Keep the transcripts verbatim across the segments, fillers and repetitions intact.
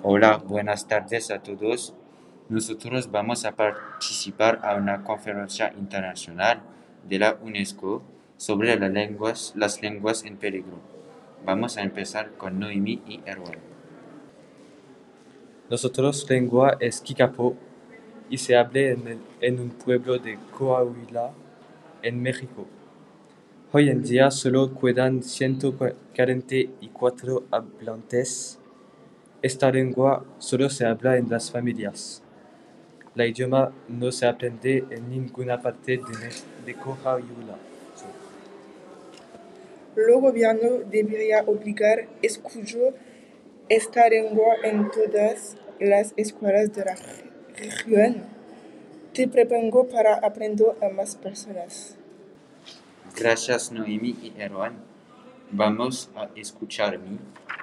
Hola, buenas tardes a todos. Nosotros vamos a participar a una conferencia internacional de la UNESCO sobre las lenguas, las lenguas en peligro. Vamos a empezar con Noemi y Erwan. Nosotros lengua es Kikapo y se habla en, el- en un pueblo de Coahuila, en México. Hoy en día solo quedan ciento cuarenta y cuatro hablantes. Esta lengua solo se habla en las familias. La idioma no se aprende en ninguna parte de, Me- de Coahuila. El gobierno debería obligar a escuchar esta lengua en todas las escuelas de la región. Te propongo para aprender a más personas. Gracias Noemi y Erwan. Vamos a escucharme.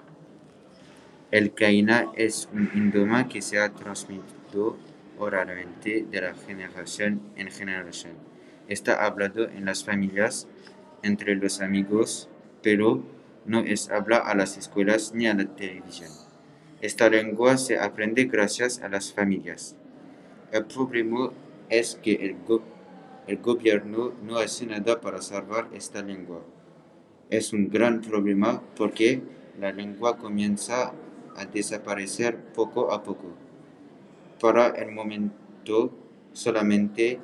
El Kaina es un idioma que se ha transmitido oralmente de la generación en generación. Está hablado en las familias, entre los amigos, pero no es hablado a las escuelas ni a la televisión. Esta lengua se aprende gracias a las familias. El problema es que el, go- el gobierno no hace nada para salvar esta lengua. Es un gran problema porque la lengua comienza a desaparecer poco a poco. Para el momento, solamente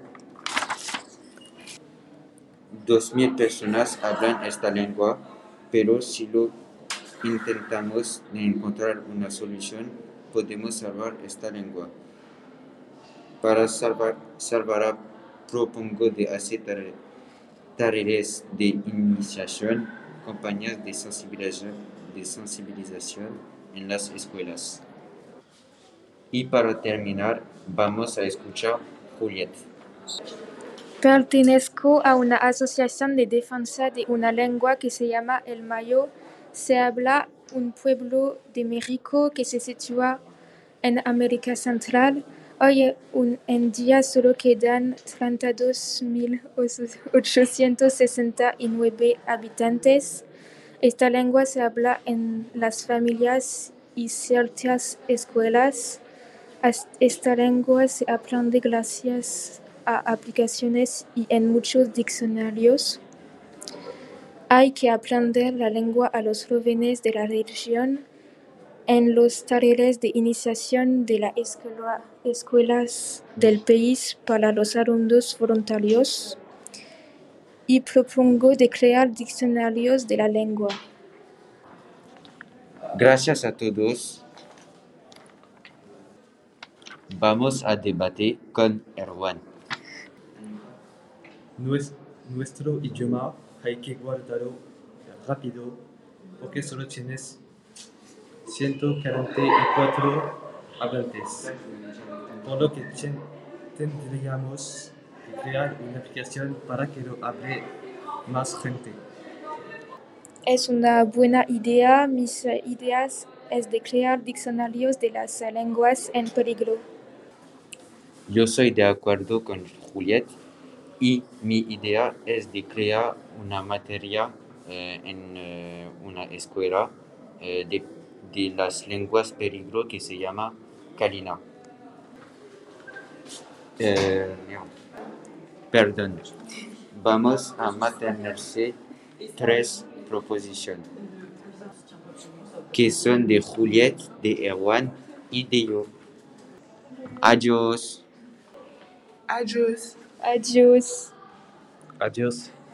dos mil personas hablan esta lengua, pero si lo intentamos encontrar una solución, podemos salvar esta lengua. Para salvar, salvar propongo de hacer tare- tareas de iniciación, campañas de sensibilización, de sensibilización en las escuelas. Y para terminar, vamos a escuchar Juliet. Pertenezco a una asociación de defensa de una lengua que se llama el Mayo. Se habla un pueblo de México que se sitúa en América Central. Hoy en día solo quedan treinta y dos mil ochocientos sesenta y nueve habitantes. Esta lengua se habla en las familias y ciertas escuelas. Esta lengua se aprende gracias a aplicaciones y en muchos diccionarios. Hay que aprender la lengua a los jóvenes de la región en los talleres de iniciación de las escuela, escuelas del país para los alumnos voluntarios y propongo de crear diccionarios de la lengua. Gracias a todos. Vamos a debatir con Erwan. Nues- Nuestro idioma hay que guardarlo rápido porque solo tienes ciento cuarenta y cuatro hablantes, por lo que ten- tendríamos que crear una aplicación para que lo hable más gente. Es una buena idea. Mis eh, ideas es de crear diccionarios de las eh, lenguas en peligro. Yo soy de acuerdo con Juliet y mi idea es de crear una materia eh, en eh, una escuela eh, de, de las lenguas peligro que se llama Kalina. Eh, perdón. Vamos a mantenerse tres proposiciones que son de Juliet, de Erwan y de yo. Adiós. Adiós. Adiós. Adiós.